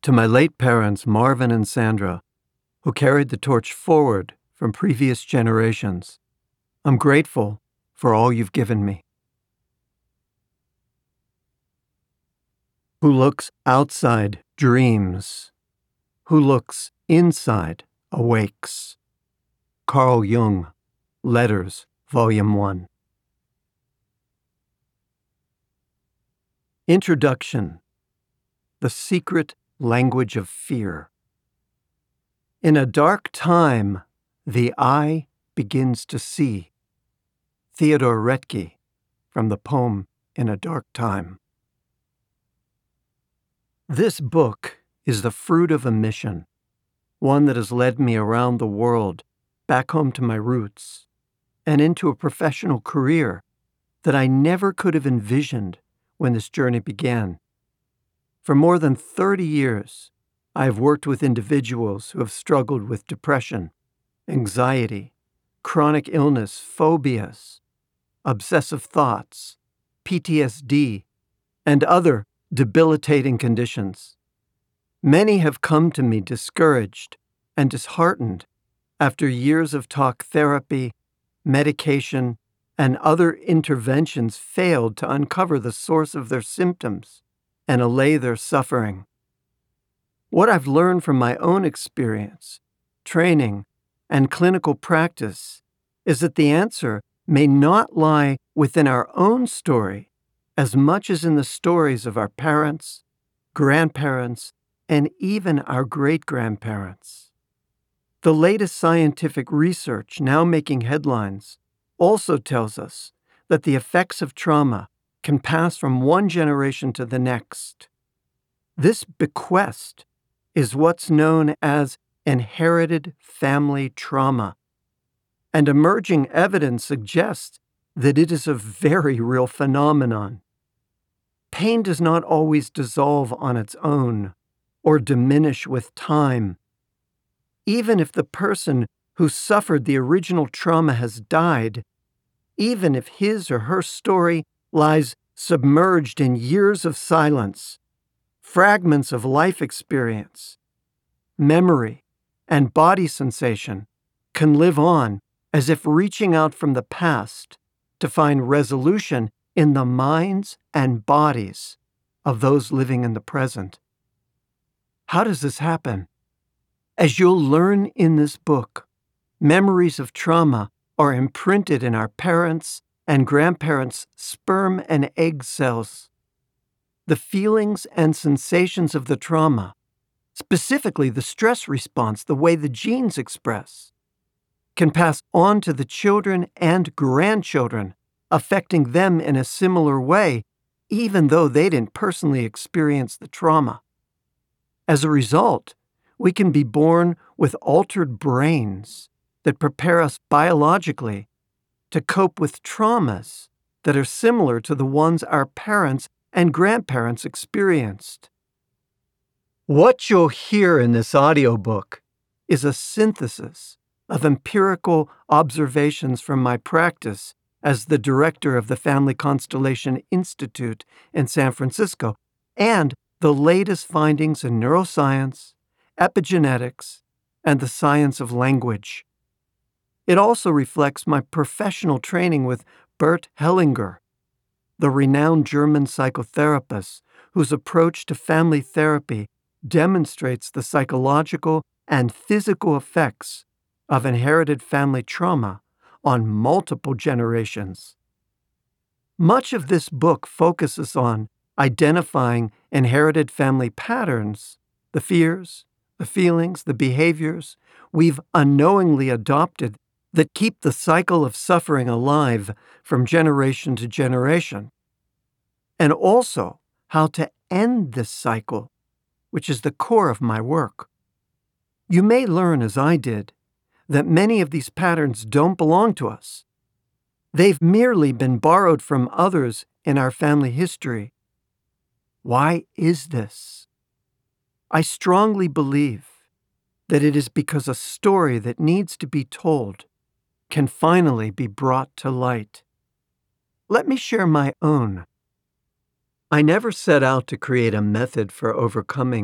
To my late parents, Marvin and Sandra, who carried the torch forward from previous generations, I'm grateful for all you've given me. Who looks outside dreams. Who looks inside awakes. Carl Jung, Letters, Volume 1. Introduction. The Secret Language of Fear. In a dark time, the eye begins to see. Theodore Roethke, from the poem In a Dark Time. This book is the fruit of a mission, one that has led me around the world, back home to my roots, and into a professional career that I never could have envisioned when this journey began. For more than 30 years, I have worked with individuals who have struggled with depression, anxiety, chronic illness, phobias, obsessive thoughts, PTSD, and other debilitating conditions. Many have come to me discouraged and disheartened after years of talk therapy, medication, and other interventions failed to uncover the source of their symptoms and allay their suffering. What I've learned from my own experience, training, and clinical practice is that the answer may not lie within our own story as much as in the stories of our parents, grandparents, and even our great-grandparents. The latest scientific research now making headlines also tells us that the effects of trauma can pass from one generation to the next. This bequest is what's known as inherited family trauma, and emerging evidence suggests that it is a very real phenomenon. Pain does not always dissolve on its own or diminish with time. Even if the person who suffered the original trauma has died, even if his or her story lies submerged in years of silence, fragments of life experience, memory, and body sensation can live on as if reaching out from the past to find resolution in the minds and bodies of those living in the present. How does this happen? As you'll learn in this book, memories of trauma are imprinted in our parents' and grandparents' sperm and egg cells. The feelings and sensations of the trauma, specifically the stress response, the way the genes express, can pass on to the children and grandchildren, affecting them in a similar way, even though they didn't personally experience the trauma. As a result, we can be born with altered brains that prepare us biologically to cope with traumas that are similar to the ones our parents and grandparents experienced. What you'll hear in this audiobook is a synthesis of empirical observations from my practice as the director of the Family Constellation Institute in San Francisco, and the latest findings in neuroscience, epigenetics, and the science of language. It also reflects my professional training with Bert Hellinger, the renowned German psychotherapist whose approach to family therapy demonstrates the psychological and physical effects of inherited family trauma on multiple generations. Much of this book focuses on identifying inherited family patterns, the fears, the feelings, the behaviors we've unknowingly adopted that keep the cycle of suffering alive from generation to generation, and also how to end this cycle, which is the core of my work. You may learn, as I did, that many of these patterns don't belong to us. They've merely been borrowed from others in our family history. Why is this? I strongly believe that it is because a story that needs to be told can finally be brought to light. Let me share my own. I never set out to create a method for overcoming